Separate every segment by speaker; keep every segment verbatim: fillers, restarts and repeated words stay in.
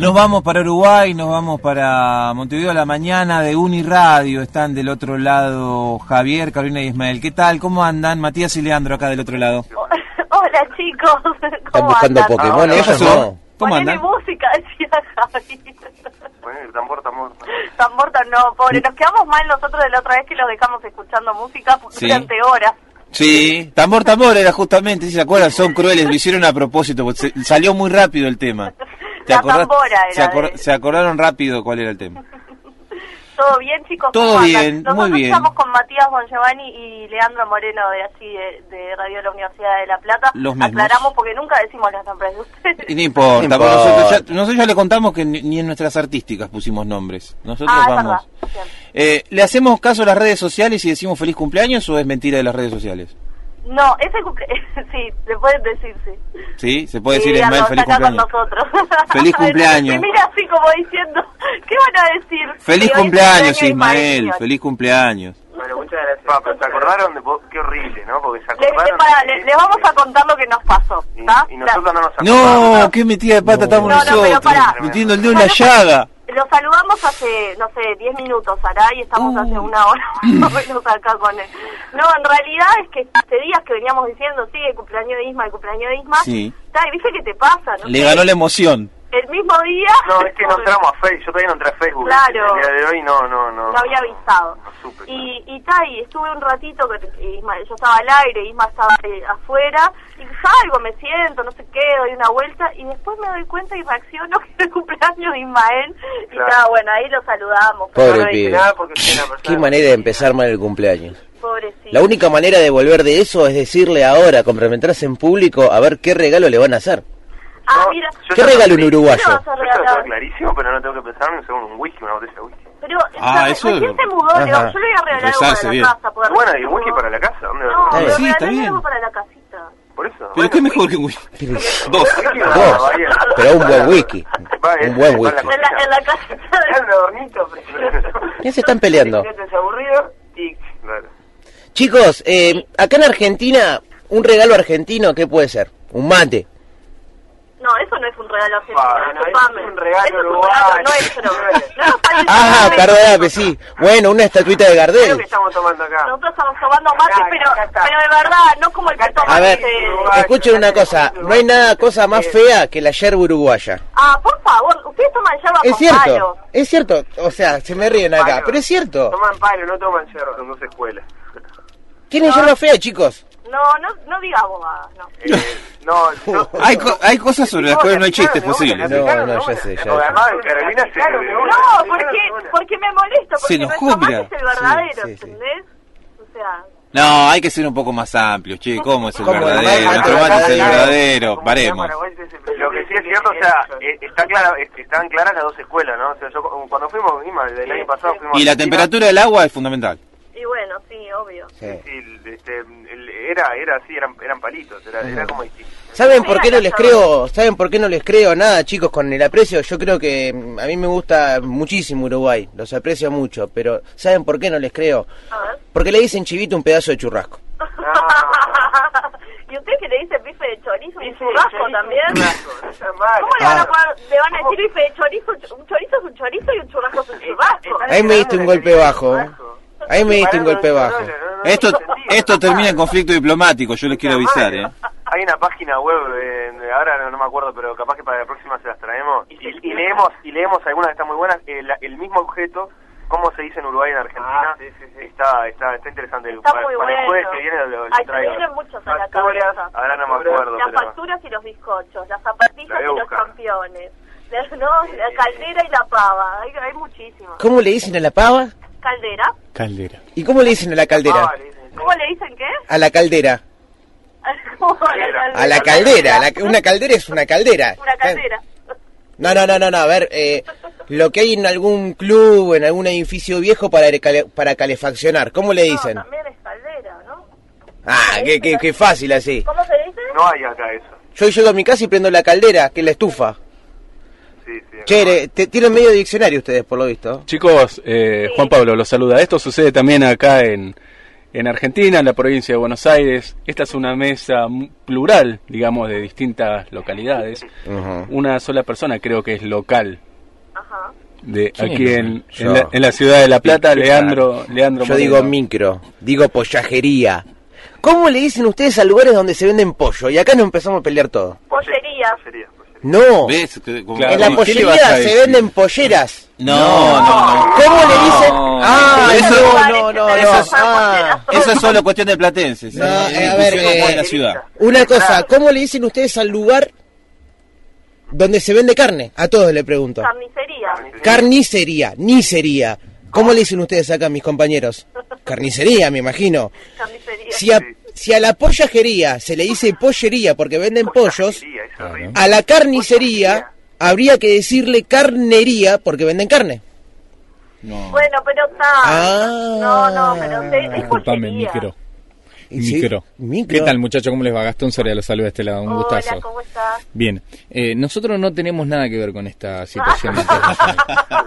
Speaker 1: Nos vamos para Uruguay, nos vamos para Montevideo a la mañana de Uniradio. Están del otro lado Javier, Carolina y Ismael. ¿Qué tal? ¿Cómo andan? Matías y Leandro acá del otro lado.
Speaker 2: Hola chicos, ¿cómo
Speaker 3: ¿Están buscando
Speaker 2: andan?
Speaker 3: Pokémon?
Speaker 1: ¿Qué
Speaker 3: ¿Eso
Speaker 1: pasó?
Speaker 3: no?
Speaker 1: ¿Cómo
Speaker 2: Ponele
Speaker 1: andan?
Speaker 2: música, decía Javi.
Speaker 4: Bueno, tambor, tambor.
Speaker 2: Tambor, no, pobre, nos quedamos mal nosotros de la otra vez que los dejamos escuchando música
Speaker 1: Sí.
Speaker 2: durante horas.
Speaker 1: Sí, tambor, tambor era justamente, ¿sí se acuerdan? Son crueles, lo hicieron a propósito, porque se- salió muy rápido el tema. ¿Te
Speaker 2: La
Speaker 1: acordás?
Speaker 2: tambora era
Speaker 1: se, acor-
Speaker 2: de-
Speaker 1: se acordaron rápido cuál era el tema.
Speaker 2: ¿Todo bien, chicos?
Speaker 1: Todo
Speaker 2: ¿Cómo andan?
Speaker 1: bien,
Speaker 2: Nosotros
Speaker 1: muy bien.
Speaker 2: estamos con Matías Bongiovanni y Leandro Moreno de así de, de Radio de la Universidad de La Plata.
Speaker 1: Los mismos.
Speaker 2: Aclaramos porque nunca decimos los nombres de ustedes.
Speaker 1: Y no importa,
Speaker 3: No
Speaker 1: porque
Speaker 3: importa.
Speaker 1: nosotros, ya, nosotros ya le contamos que ni, ni en nuestras artísticas pusimos nombres. Nosotros
Speaker 2: Ah, es
Speaker 1: vamos.
Speaker 2: verdad. Bien.
Speaker 1: Eh, ¿Le hacemos caso a las redes sociales y decimos feliz cumpleaños o es mentira de las redes sociales?
Speaker 2: No, ese cumple... sí, le pueden decir sí.
Speaker 1: ¿Sí? ¿Se puede
Speaker 2: Sí,
Speaker 1: decir Ismael
Speaker 2: Arnold,
Speaker 1: feliz
Speaker 2: está acá
Speaker 1: cumpleaños?
Speaker 2: con nosotros.
Speaker 1: Feliz cumpleaños.
Speaker 2: Y mira así como diciendo, ¿qué van a decir?
Speaker 1: Feliz
Speaker 2: Sí, hoy es
Speaker 1: cumpleaños,
Speaker 2: Ismael,
Speaker 1: Ismael. Feliz cumpleaños.
Speaker 4: Bueno, muchas gracias. Pa, pero se acordaron de vos, qué horrible, ¿no? Porque se
Speaker 2: Le,
Speaker 4: acordaron.
Speaker 2: le- pará, le- les vamos a contar lo que nos pasó,
Speaker 4: Y,
Speaker 2: ¿está?
Speaker 4: y nosotros no nos acordamos.
Speaker 1: No, qué metida de pata estamos
Speaker 2: No, no, pero
Speaker 1: nosotros.
Speaker 2: pará.
Speaker 1: Metiendo el dedo en la
Speaker 2: Bueno,
Speaker 1: llaga.
Speaker 2: Lo saludamos hace, no sé, diez minutos, Sara, y estamos
Speaker 1: Uh.
Speaker 2: hace una hora más o menos acá con él. No, en realidad es que hace días que veníamos diciendo, sí, el cumpleaños de Isma, el cumpleaños de Isma.
Speaker 1: Sí.
Speaker 2: Está, y ¿viste qué te pasa? No
Speaker 1: Le
Speaker 2: sé,
Speaker 1: ganó la emoción.
Speaker 2: el mismo día...
Speaker 4: No, es que no entramos a Facebook. Yo todavía no entré a Facebook.
Speaker 2: Claro.
Speaker 4: El día de hoy no, no, no.
Speaker 2: No había avisado.
Speaker 4: No supe.
Speaker 2: Y, y ta, y estuve un ratito, que Isma, yo estaba al aire, Isma estaba eh, afuera, y salgo, me siento, no sé qué, doy una vuelta, y después me doy cuenta y reacciono que es el cumpleaños de Ismael, y
Speaker 4: Claro.
Speaker 2: ta, bueno, ahí lo saludamos.
Speaker 3: Pobre
Speaker 4: No, no dije
Speaker 3: pibe.
Speaker 4: nada porque soy una persona-
Speaker 3: Qué manera de empezar mal el cumpleaños.
Speaker 2: Pobrecito.
Speaker 3: La única manera de volver de eso es decirle ahora, comprometerse en público, a ver qué regalo le van a hacer.
Speaker 2: Ah,
Speaker 4: No,
Speaker 2: mira,
Speaker 4: yo
Speaker 3: ¿Qué
Speaker 4: ya
Speaker 3: regalo
Speaker 4: lo
Speaker 3: un
Speaker 4: pedí.
Speaker 3: uruguayo?
Speaker 2: ¿qué le vas a
Speaker 4: Yo ya lo
Speaker 2: regalar?
Speaker 4: tengo clarísimo, pero no tengo que pensar en un segundo, un whisky, una botella de whisky.
Speaker 2: Pero
Speaker 1: Ah,
Speaker 2: ¿sabes?
Speaker 1: eso-
Speaker 2: recién se mudó,
Speaker 3: Ajá.
Speaker 2: le digo, yo le voy a regalar algo
Speaker 1: Rezarse
Speaker 2: para
Speaker 1: bien.
Speaker 2: la casa. porque
Speaker 4: Bueno,
Speaker 2: recién
Speaker 4: y
Speaker 2: se
Speaker 4: whisky
Speaker 2: mudó.
Speaker 4: para la casa. ¿Dónde
Speaker 2: No,
Speaker 3: Está
Speaker 2: le
Speaker 3: bien.
Speaker 1: Sí, está
Speaker 2: regalé
Speaker 1: bien.
Speaker 2: algo para la casita.
Speaker 4: Por eso.
Speaker 1: Pero
Speaker 4: Bueno,
Speaker 1: qué mejor que un whisky. Dos.
Speaker 4: whisky no,
Speaker 3: Dos,
Speaker 4: vaya.
Speaker 3: pero un buen whisky.
Speaker 4: Va,
Speaker 3: Un
Speaker 4: es-
Speaker 3: buen
Speaker 4: va
Speaker 3: whisky.
Speaker 2: En la, en la casita
Speaker 4: Es
Speaker 2: de...
Speaker 4: un adornito, pero...
Speaker 3: ¿Quién se están peleando?
Speaker 4: Es aburrido y... Claro.
Speaker 3: Chicos, eh, acá en Argentina, un regalo argentino, ¿qué puede ser? Un mate.
Speaker 2: No, eso no es un regalo argentino,
Speaker 4: Bueno, eso
Speaker 2: disculpame.
Speaker 4: es un regalo
Speaker 2: Eso es un
Speaker 4: uruguayo.
Speaker 2: regalo nuestro. No nos parece
Speaker 3: Ah,
Speaker 2: que-
Speaker 3: perdóname, sí. Bueno, una estatuita de
Speaker 4: ¿Qué es lo
Speaker 3: Gardel.
Speaker 4: que estamos tomando acá?
Speaker 2: Nosotros estamos tomando mate,
Speaker 4: Acá,
Speaker 2: pero,
Speaker 4: acá está.
Speaker 2: pero de verdad, no como el que toma
Speaker 3: A ver,
Speaker 2: este-
Speaker 3: escuchen una cosa, no hay nada cosa más fea que la yerba uruguaya.
Speaker 2: Ah, por favor, ustedes toman yerba
Speaker 3: Es
Speaker 2: con
Speaker 3: cierto,
Speaker 2: palo.
Speaker 3: es cierto, o sea, se me ríen acá,
Speaker 4: Palo.
Speaker 3: pero es cierto.
Speaker 4: Toman palo, no toman cerro, son dos escuelas.
Speaker 3: ¿Tienen yerba fea, chicos?
Speaker 2: No, no, no digas bobadas, no.
Speaker 4: Eh, no, no.
Speaker 1: Hay, co- hay cosas sobre las cuales no hay chistes posibles.
Speaker 3: No, no, ya sé, ya
Speaker 4: Porque
Speaker 3: sé.
Speaker 4: además Carolina se...
Speaker 2: No, porque, porque me molesto, porque
Speaker 1: Se enojó,
Speaker 2: nuestro mate
Speaker 1: mira.
Speaker 2: es el verdadero,
Speaker 3: Sí, sí, sí.
Speaker 2: ¿entendés? O sea...
Speaker 1: No, hay que ser un poco más amplio, che. ¿Cómo es el
Speaker 3: ¿Cómo?
Speaker 1: verdadero?
Speaker 3: El
Speaker 1: Nuestro
Speaker 3: mate
Speaker 1: mate es el
Speaker 3: es
Speaker 1: verdadero. Paremos.
Speaker 4: Lo que sí es cierto, o sea, eh, está clara, eh, están claras las dos escuelas, ¿no? O sea, yo cu- cuando fuimos, Ima, del año pasado fuimos...
Speaker 1: Y la
Speaker 4: a Argentina,
Speaker 1: temperatura del agua es fundamental.
Speaker 2: Y bueno, sí, obvio.
Speaker 3: Sí.
Speaker 4: sí, este, el- era, era así, eran, eran palitos, era, era como distinto.
Speaker 3: ¿Saben por qué no les creo? ¿Saben por qué no les creo nada, chicos, con el aprecio? Yo creo que mm, a mí me gusta muchísimo Uruguay, los aprecio mucho, pero ¿saben por qué no les creo?
Speaker 2: A ver.
Speaker 3: Porque le dicen chivito un pedazo de churrasco.
Speaker 2: ¿Y usted que le dice bife de chorizo y churrasco también? ¿Cómo
Speaker 4: ¿Cómo
Speaker 2: le van a
Speaker 3: Ah.
Speaker 2: poner, le van a decir bife de chorizo? Un chorizo es un chorizo y un churrasco es un churrasco.
Speaker 3: Ahí me diste un golpe bajo, ¿eh? Ahí me diste un golpe bajo.
Speaker 1: Esto esto termina en conflicto diplomático, yo les quiero avisar, ¿eh?
Speaker 4: Hay una página web, eh, ahora no, no me acuerdo, pero capaz que para la próxima se las traemos. Y, y leemos y leemos algunas que están muy buenas. El, el mismo objeto, cómo se dice en Uruguay y en Argentina, está, está, está interesante.
Speaker 2: Está
Speaker 4: para,
Speaker 2: muy
Speaker 4: para el
Speaker 2: bueno.
Speaker 4: jueves que viene lo, lo
Speaker 2: Ay, se
Speaker 4: traigo.
Speaker 2: me vienen muchos a la
Speaker 4: Facturas,
Speaker 2: cabeza.
Speaker 4: ahora no me acuerdo,
Speaker 2: Las
Speaker 4: pero...
Speaker 2: facturas y los bizcochos, las zapatillas
Speaker 4: La voy a
Speaker 2: y los
Speaker 4: buscar.
Speaker 2: campeones. ¿No? La caldera y la pava. Hay, hay muchísimas.
Speaker 3: ¿Cómo le dicen a la pava?
Speaker 2: ¿Caldera?
Speaker 1: Caldera.
Speaker 3: ¿Y cómo le dicen a la caldera?
Speaker 4: Ah, le dicen-
Speaker 2: ¿Cómo le dicen qué?
Speaker 3: A la caldera.
Speaker 2: ¿Cómo a la caldera?
Speaker 3: A la caldera. La- una caldera es una caldera.
Speaker 2: Una caldera.
Speaker 3: No, no, no, no, no. A ver, eh, lo que hay en algún club, en algún edificio viejo para, cale- para calefaccionar, ¿cómo le dicen?
Speaker 2: No, también es caldera, ¿no?
Speaker 3: Ah, qué, qué, qué fácil así.
Speaker 2: ¿Cómo se dice?
Speaker 4: No hay acá eso.
Speaker 3: Yo llego a mi casa y prendo la caldera, que es la estufa.
Speaker 4: Sí, sí.
Speaker 3: Che, le- te- tienen medio diccionario ustedes, por lo visto.
Speaker 5: Chicos, eh,
Speaker 2: Sí.
Speaker 5: Juan Pablo los saluda. Esto sucede también acá en, en Argentina, en la provincia de Buenos Aires. Esta es una mesa plural, digamos, de distintas localidades.
Speaker 3: Uh-huh.
Speaker 5: Una sola persona creo que es local.
Speaker 2: Ajá.
Speaker 5: De
Speaker 1: ¿Quién
Speaker 5: aquí
Speaker 1: es?
Speaker 5: en,
Speaker 3: Yo.
Speaker 5: en, la, en la ciudad de La Plata,
Speaker 3: Sí,
Speaker 5: Leandro, Leandro
Speaker 3: Yo
Speaker 5: Moreno.
Speaker 3: digo micro, digo pollajería. ¿Cómo le dicen ustedes a lugares donde se venden pollo? Y acá nos empezamos a pelear todo.
Speaker 2: Pollería.
Speaker 4: Pollería, pollería.
Speaker 3: No,
Speaker 1: ¿Ves? Que- como-
Speaker 5: Claro.
Speaker 3: en la
Speaker 5: ¿Qué le vas
Speaker 3: pollería
Speaker 5: a
Speaker 3: se
Speaker 5: decir?
Speaker 3: venden polleras.
Speaker 1: No, no, no.
Speaker 3: ¿Cómo le dicen?
Speaker 5: No.
Speaker 3: Ah,
Speaker 1: Eso-
Speaker 3: no, no, no, no.
Speaker 1: eso es-
Speaker 3: Ah.
Speaker 1: Eso es solo cuestión de platenses.
Speaker 3: No,
Speaker 1: ¿eh?
Speaker 3: eh, a ver,
Speaker 1: Discusión acá
Speaker 3: eh,
Speaker 1: en la ciudad.
Speaker 3: Una cosa, ¿cómo le dicen ustedes al lugar donde se vende carne? A todos le pregunto.
Speaker 2: Carnicería.
Speaker 3: Carnicería, nicería. ¿Cómo le dicen ustedes acá, mis compañeros? Carnicería, me imagino.
Speaker 2: Carnicería.
Speaker 3: Si a, si a la pollajería se le dice pollería porque venden pollos,
Speaker 4: Pollería, es horrible.
Speaker 3: a la carnicería habría que decirle carnería porque venden carne.
Speaker 1: No.
Speaker 2: Bueno, pero está.
Speaker 3: Ah.
Speaker 2: No, no, pero te- es
Speaker 6: Disculpame,
Speaker 2: pollería.
Speaker 6: micro.
Speaker 3: Sí,
Speaker 6: Micro.
Speaker 3: micro.
Speaker 6: ¿Qué tal, muchachos? ¿Cómo les va? Gastón Soria los saluda de este lado. Un gustazo.
Speaker 2: Hola, ¿cómo estás?
Speaker 6: Bien. Eh, nosotros no tenemos nada que ver con esta situación. internacional.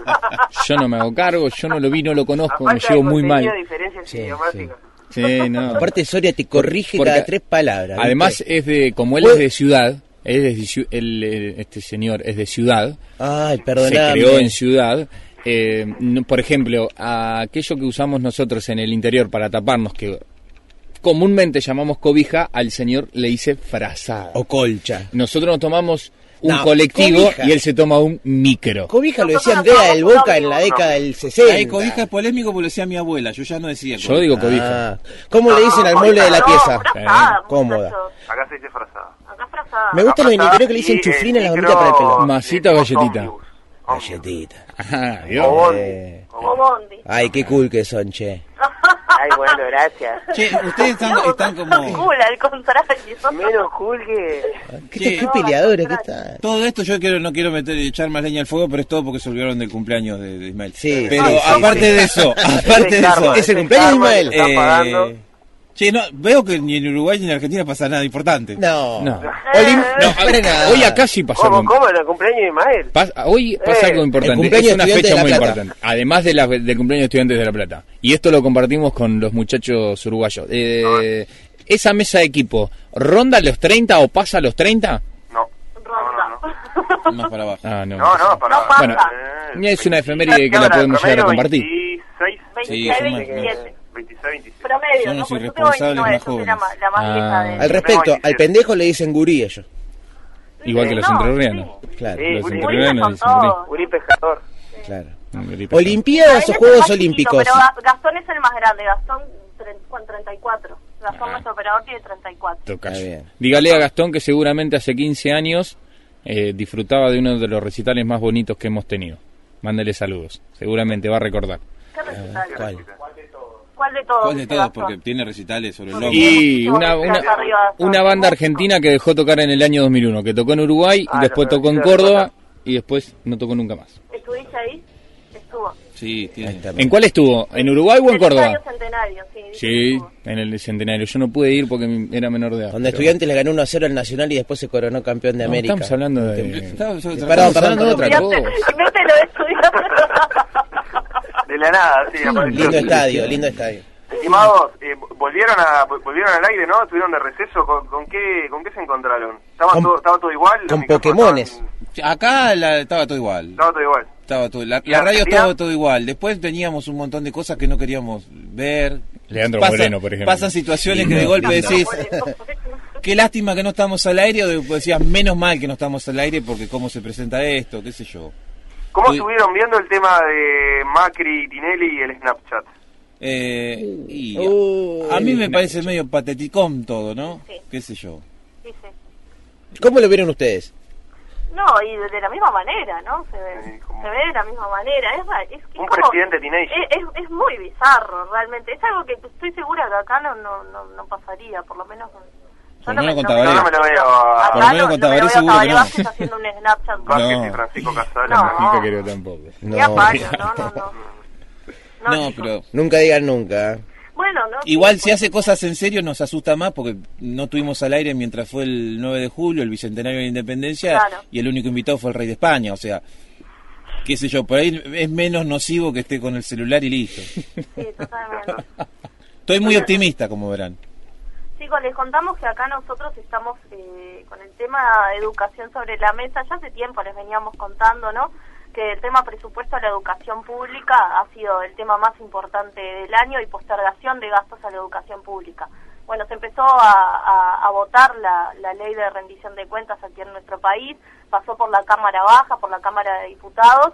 Speaker 6: Yo no me hago cargo, yo no lo vi, no lo conozco, me llevo muy mal.
Speaker 4: diferencias
Speaker 3: Sí,
Speaker 4: idiomáticas.
Speaker 6: Sí, no.
Speaker 3: Aparte, Soria te corrige
Speaker 6: Porque-
Speaker 3: cada tres palabras.
Speaker 6: Además,
Speaker 3: ¿viste?
Speaker 6: es de, como él es de ciudad, él es de ciu- él, eh, este señor es de ciudad,
Speaker 3: Ay,
Speaker 6: se
Speaker 3: perdóname.
Speaker 6: creó en ciudad. Eh, no- por ejemplo, a aquello que usamos nosotros en el interior para taparnos, que comúnmente llamamos cobija, al señor le dice frazada.
Speaker 3: O colcha.
Speaker 6: Nosotros nos tomamos un
Speaker 3: No,
Speaker 6: colectivo
Speaker 3: cobija.
Speaker 6: y él se toma un micro.
Speaker 3: Cobija lo decía
Speaker 2: Nosotros
Speaker 3: Andrea del
Speaker 2: nos
Speaker 3: Boca
Speaker 2: tomamos
Speaker 3: en la
Speaker 2: un
Speaker 3: década del sesenta.
Speaker 1: Ahí cobija es polémico porque lo decía mi abuela, yo ya no decía
Speaker 6: Yo
Speaker 1: cobija.
Speaker 6: digo cobija.
Speaker 3: Ah, ¿cómo le dicen al mueble de la
Speaker 2: No,
Speaker 3: pieza?
Speaker 2: frazada,
Speaker 3: Cómoda.
Speaker 2: muchachos.
Speaker 4: Acá se dice frazada.
Speaker 2: Acá frazada.
Speaker 3: Me gusta los
Speaker 4: Frazada
Speaker 3: interiores que le dicen
Speaker 4: y
Speaker 3: chuflín a las
Speaker 4: el
Speaker 3: bolitas para el
Speaker 4: micro,
Speaker 3: pelo.
Speaker 6: Masita o
Speaker 4: eh,
Speaker 6: galletita.
Speaker 4: ómnibus. Ómnibus.
Speaker 3: Galletita.
Speaker 6: Ajá,
Speaker 4: O
Speaker 6: ¿vio?
Speaker 4: bondi.
Speaker 3: Eh.
Speaker 4: O
Speaker 2: O
Speaker 4: bondi.
Speaker 2: bondi.
Speaker 3: Ay, qué cool que son, che.
Speaker 7: Ay, bueno, gracias.
Speaker 1: Che, ustedes están,
Speaker 2: No,
Speaker 1: están
Speaker 2: sos
Speaker 1: como...
Speaker 2: cool, al contrario.
Speaker 7: Menos cool que...
Speaker 3: ¿Qué,
Speaker 1: Sí.
Speaker 3: qué peleadores que están?
Speaker 1: Todo esto yo quiero, no quiero meter echar más leña al fuego, pero es todo porque se olvidaron del cumpleaños de, de Ismael.
Speaker 3: Sí,
Speaker 1: pero
Speaker 3: sí, sí,
Speaker 1: aparte
Speaker 3: sí.
Speaker 1: de eso, aparte de
Speaker 4: karma,
Speaker 1: eso,
Speaker 3: ¿Es el
Speaker 4: ese
Speaker 3: cumpleaños de
Speaker 4: karma que
Speaker 3: Ismael?
Speaker 4: está pagando.
Speaker 1: eh, che, no, veo que ni en Uruguay ni en Argentina pasa nada importante.
Speaker 3: No.
Speaker 6: No.
Speaker 3: Olim-
Speaker 2: Eh,
Speaker 3: no, espere nada.
Speaker 6: Hoy acá sí pasó
Speaker 7: ¿Cómo,
Speaker 6: algo.
Speaker 7: cómo? ¿El cumpleaños de Ismael?
Speaker 6: Pas- hoy pasa
Speaker 7: Eh,
Speaker 6: algo importante.
Speaker 3: el cumpleaños
Speaker 6: Es una
Speaker 3: de Estudiantes
Speaker 6: fecha
Speaker 3: de
Speaker 6: muy
Speaker 3: La Plata.
Speaker 6: importante. Además de la, del cumpleaños de Estudiantes de La Plata. Y esto lo compartimos con los muchachos uruguayos. Eh, esa mesa de equipo, ¿ronda los treinta o pasa los treinta?
Speaker 4: No.
Speaker 2: Ronda.
Speaker 4: No, no, no.
Speaker 1: Más para abajo.
Speaker 6: Ah, no.
Speaker 4: No, no, para.
Speaker 2: No pasa.
Speaker 6: Bueno,
Speaker 4: Eh,
Speaker 6: es una efeméride que la podemos llegar a compartir.
Speaker 4: veintiséis,
Speaker 1: Sí,
Speaker 2: veintiséis,
Speaker 1: son más
Speaker 2: veintisiete.
Speaker 4: veintiséis, veintiséis.
Speaker 2: Promedio,
Speaker 1: Son
Speaker 2: ¿no?
Speaker 1: los
Speaker 2: Porque yo tengo
Speaker 1: irresponsables
Speaker 2: veintinueve,
Speaker 1: más
Speaker 2: yo soy la,
Speaker 1: jóvenes.
Speaker 2: ma- la más
Speaker 6: Ah.
Speaker 2: vieja de...
Speaker 3: Al respecto, al pendejo le dicen gurí ellos.
Speaker 6: Igual que los
Speaker 2: No,
Speaker 6: entrerrianos.
Speaker 2: sí.
Speaker 3: Claro,
Speaker 7: Sí,
Speaker 6: Los
Speaker 7: Gurí.
Speaker 6: entrerrianos
Speaker 2: Son
Speaker 6: dicen gurí.
Speaker 2: todos.
Speaker 7: Uri Pescador.
Speaker 3: claro.
Speaker 6: Gurí.
Speaker 3: Olimpiadas
Speaker 2: Él
Speaker 3: o
Speaker 2: es el
Speaker 3: Juegos
Speaker 2: más chiquito,
Speaker 3: Olímpicos.
Speaker 2: Pero Ga- Gastón es el más grande, Gastón tre- con treinta y cuatro. Gastón,
Speaker 6: Ah.
Speaker 2: nuestro operador, tiene treinta y cuatro.
Speaker 6: Tocayo.
Speaker 3: Está bien.
Speaker 6: Dígale a Gastón que seguramente hace quince años eh, disfrutaba de uno de los recitales más bonitos que hemos tenido. Mándele saludos. Seguramente va a recordar.
Speaker 2: ¿Qué recital?
Speaker 3: ¿Cuál?
Speaker 2: ¿Cuál de todos?
Speaker 1: ¿Cuál de todos?
Speaker 2: Gastón?
Speaker 1: Porque tiene recitales sobre el lomo.
Speaker 6: Y una,
Speaker 2: Mucho,
Speaker 6: una,
Speaker 2: acá arriba,
Speaker 6: una banda argentina que dejó tocar en el año dos mil uno, que tocó en Uruguay,
Speaker 7: Ah,
Speaker 6: después
Speaker 7: los
Speaker 6: tocó en
Speaker 7: Fernández de
Speaker 6: Córdoba
Speaker 7: Plata.
Speaker 6: y después no tocó nunca más.
Speaker 2: ¿Estuviste ahí? Estuvo.
Speaker 1: Sí,
Speaker 3: Ahí
Speaker 1: tiene.
Speaker 3: está.
Speaker 6: ¿En cuál estuvo? ¿En Uruguay o en
Speaker 2: El
Speaker 6: Córdoba?
Speaker 2: estadio Centenario, sí. dice que
Speaker 6: Sí,
Speaker 2: estuvo.
Speaker 6: en el Centenario. Yo no pude ir porque mi- era menor de edad.
Speaker 3: Donde
Speaker 6: pero-
Speaker 3: Estudiantes le ganó uno a cero al Nacional y después se coronó campeón de
Speaker 6: No,
Speaker 3: América.
Speaker 6: estamos hablando de...
Speaker 1: Estaba-
Speaker 3: Perdón,
Speaker 1: estaba-
Speaker 3: perdón,
Speaker 1: estaba-
Speaker 6: hablando de otra
Speaker 2: Estudiante-
Speaker 6: cosa.
Speaker 2: no te lo he estudiado.
Speaker 4: De la nada, sí. apareció.
Speaker 3: Lindo estadio, lindo estadio.
Speaker 4: Estimados, eh, volvieron a volvieron al aire, ¿no? Estuvieron de receso. ¿Con, con qué con qué se encontraron? ¿Estaba,
Speaker 3: Con-
Speaker 4: todo, estaba todo igual? ¿Los
Speaker 3: con
Speaker 4: micrófonos
Speaker 3: Pokémones.
Speaker 4: estaban-
Speaker 1: Acá la- estaba todo igual.
Speaker 4: Estaba todo igual.
Speaker 1: Estaba todo, la,
Speaker 4: ¿Y
Speaker 1: la radio
Speaker 4: Argentina?
Speaker 1: estaba todo igual. Después teníamos un montón de cosas que no queríamos ver.
Speaker 6: Leandro
Speaker 1: Pasan-
Speaker 6: Moreno, por ejemplo.
Speaker 1: Pasan situaciones que de golpe decís, qué lástima que no estamos al aire, o después decías, menos mal que no estamos al aire porque cómo se presenta esto, qué sé yo.
Speaker 4: ¿Cómo
Speaker 1: Sí.
Speaker 4: estuvieron viendo el tema de Macri y Tinelli y el Snapchat?
Speaker 1: Eh, y
Speaker 3: Uh,
Speaker 1: a mí me parece medio pateticón todo, ¿no?
Speaker 2: Sí.
Speaker 1: Qué sé yo.
Speaker 2: Sí, sí.
Speaker 3: ¿Cómo lo vieron ustedes?
Speaker 2: No, y de, de la misma manera, ¿no? Se ve,
Speaker 4: Sí, como-
Speaker 2: se ve de la misma manera. Es, ra- es, es
Speaker 4: Un
Speaker 2: como-
Speaker 4: presidente teenager.
Speaker 2: Es, es, es muy bizarro, realmente. Es algo que estoy segura que acá no no no, no pasaría, por lo menos...
Speaker 1: Por lo menos con
Speaker 4: Tabaré. No, no me lo veo a-
Speaker 2: Acá
Speaker 1: Por lo menos
Speaker 2: no,
Speaker 1: con
Speaker 2: no me
Speaker 1: Tabaré
Speaker 2: lo veo a
Speaker 1: seguro que
Speaker 2: Tabaré
Speaker 1: no.
Speaker 2: Vázquez haciendo un Snapchat.
Speaker 4: Vázquez
Speaker 1: No.
Speaker 4: y Francisco Casales.
Speaker 2: No.
Speaker 6: Nunca creo tampoco.
Speaker 2: Ni a palo, no, no, no.
Speaker 1: No,
Speaker 2: chicos.
Speaker 1: pero
Speaker 3: Nunca digan nunca. ¿eh?
Speaker 2: Bueno, no.
Speaker 1: igual si hace cosas en serio nos asusta más porque no tuvimos al aire mientras fue el nueve de julio, el bicentenario de la independencia,
Speaker 2: Claro.
Speaker 1: y el único invitado fue el rey de España, o sea, qué sé yo, por ahí es menos nocivo que esté con el celular y listo.
Speaker 2: Sí, totalmente.
Speaker 1: Estoy muy optimista, como verán.
Speaker 2: Chicos, les contamos que acá nosotros estamos eh, con el tema de educación sobre la mesa. Ya hace tiempo les veníamos contando, ¿no?, que el tema presupuesto a la educación pública ha sido el tema más importante del año y postergación de gastos a la educación pública. Bueno, se empezó a, a, a votar la, la ley de rendición de cuentas aquí en nuestro país, pasó por la Cámara Baja, por la Cámara de Diputados,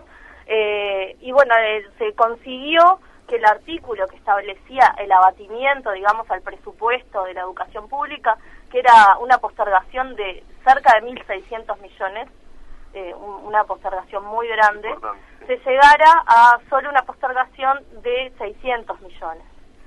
Speaker 2: eh, y bueno, eh, se consiguió que el artículo que establecía el abatimiento, digamos, al presupuesto de la educación pública, que era una postergación de cerca de mil seiscientos millones, eh, una postergación muy grande, sí, se llegara a solo una postergación de seiscientos millones.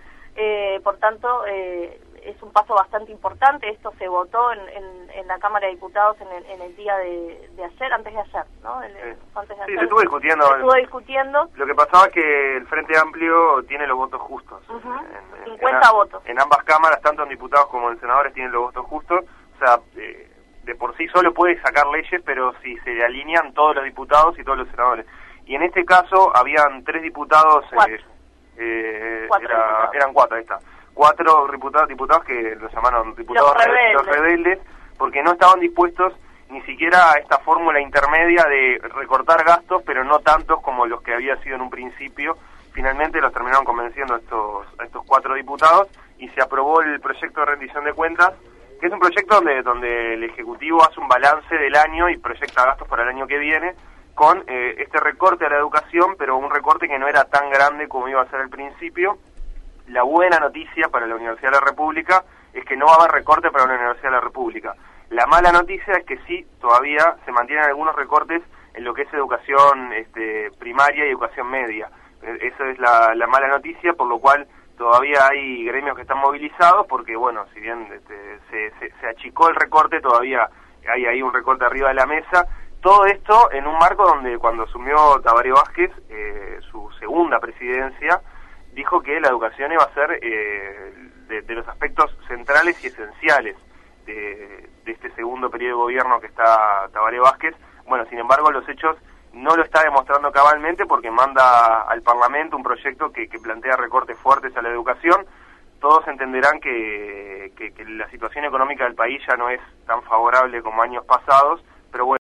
Speaker 2: Eh, por tanto, eh, es un paso bastante importante. Esto se votó en, en, en la Cámara de Diputados en el, en el día de, de ayer, antes de ayer, ¿no? El,
Speaker 4: sí.
Speaker 2: Antes de
Speaker 4: sí,
Speaker 2: ayer.
Speaker 4: se estuvo discutiendo.
Speaker 2: Se estuvo discutiendo.
Speaker 4: Lo que pasaba es que el Frente Amplio tiene los votos justos.
Speaker 2: Uh-huh.
Speaker 4: en, en,
Speaker 2: cincuenta
Speaker 4: en,
Speaker 2: votos.
Speaker 4: En ambas cámaras, tanto en diputados como en senadores, tienen los votos justos. O sea, eh, de por sí solo puede sacar leyes, pero si se le alinean todos los diputados y todos los senadores. Y en este caso, habían tres diputados...
Speaker 2: Cuatro.
Speaker 4: Eh, eh,
Speaker 2: cuatro
Speaker 4: era,
Speaker 2: diputados.
Speaker 4: Eran cuatro, ahí está. Cuatro diputados, diputados que los llamaron diputados
Speaker 2: los rebeldes.
Speaker 4: los rebeldes, porque no estaban dispuestos ni siquiera a esta fórmula intermedia de recortar gastos, pero no tantos como los que había sido en un principio. Finalmente los terminaron convenciendo a estos, a estos cuatro diputados y se aprobó el proyecto de rendición de cuentas, que es un proyecto donde, donde el Ejecutivo hace un balance del año y proyecta gastos para el año que viene, con eh, este recorte a la educación, pero un recorte que no era tan grande como iba a ser al principio. La buena noticia para la Universidad de la República es que no va a haber recorte para la Universidad de la República. La mala noticia es que sí, todavía se mantienen algunos recortes en lo que es educación este, primaria y educación media. Esa es la, la mala noticia, por lo cual todavía hay gremios que están movilizados, porque bueno, si bien este, se, se, se achicó el recorte, todavía hay ahí un recorte arriba de la mesa. Todo esto en un marco donde cuando asumió Tabaré Vázquez eh, su segunda presidencia, dijo que la educación iba a ser eh, de, de los aspectos centrales y esenciales de, de este segundo periodo de gobierno que está Tabaré Vázquez. Bueno, sin embargo, los hechos no lo está demostrando cabalmente, porque manda al Parlamento un proyecto que, que plantea recortes fuertes a la educación. Todos entenderán que, que, que la situación económica del país ya no es tan favorable como años pasados, pero bueno.